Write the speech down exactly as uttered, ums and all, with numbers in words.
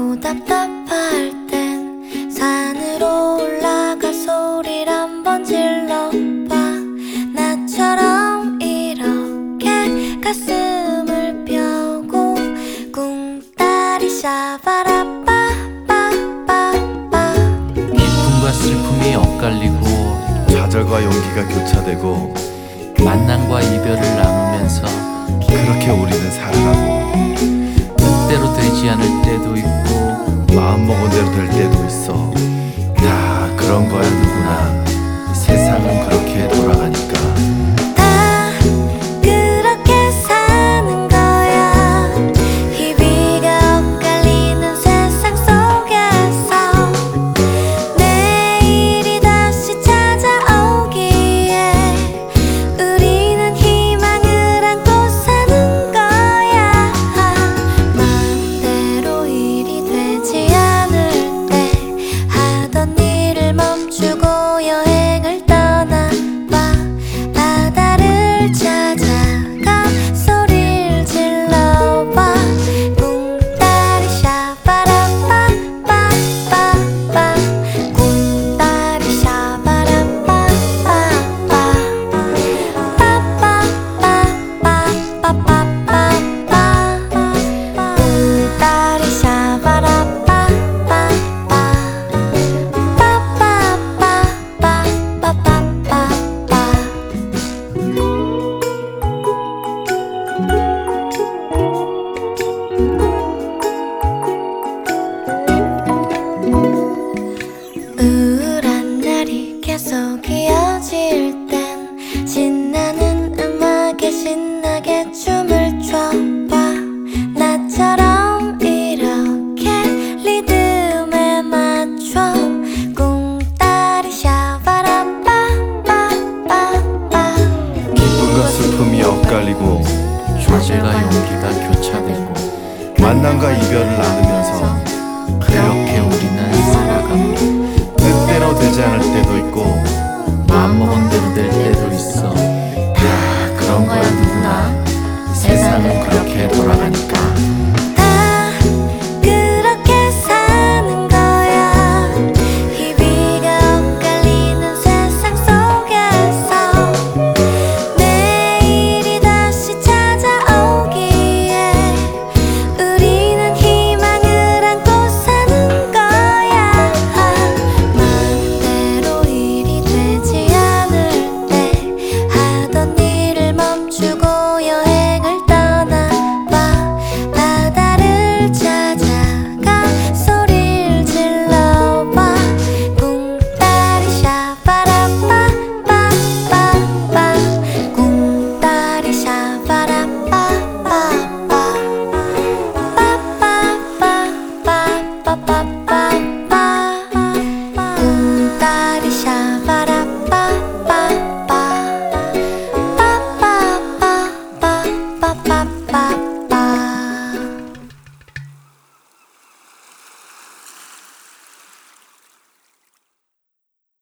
또 답답할 땐 산으로 올라가 소리를 한번 질러봐. 나처럼 이렇게 가슴을 펴고 꿍따리 샤바라빠빠빠빠. 기쁨과 슬픔이 엇갈리고 좌절과 용기가 교차되고 만남과 이별을 나누면서 그렇게 우리는 살아가고 뜻대로 되지 않을 때도 있고 마음먹은 대로 될 때도 있어. 다 그런 거야 누구나. 세상은 그렇게 돌아가니까. 다 그렇게 사는 거야. 희비가 엇갈리는 세상 속에서 내일이 다시 찾아오기에 우리는 희망을 안고 사는 거야. 마음대로 일이 되지 않을 때 하던 일을 멈추고 여행을 떠나봐. 바다를 찾아가 소리를 질러봐. 꿍따리 샤바라빠빠빠빠. 꿍따리 샤바라빠빠빠. 빠빠빠빠빠빠빠. 꿍따리 샤바라빠빠빠. 우울한 날이 계속 이어질 땐 신나는 음악에 신나게 춤을 춰봐. 나처럼 이렇게 리듬에 맞춰 꿍따리 샤바라빠빠빠빠. 기쁨과 슬픔이 엇갈리고 좌절과 용기가 교차되고 만남과 이별을 나누면서 그렇게 우리는 살아가고 뜻대로 되지 않을 때도 있고 마음먹은 대로 될 때도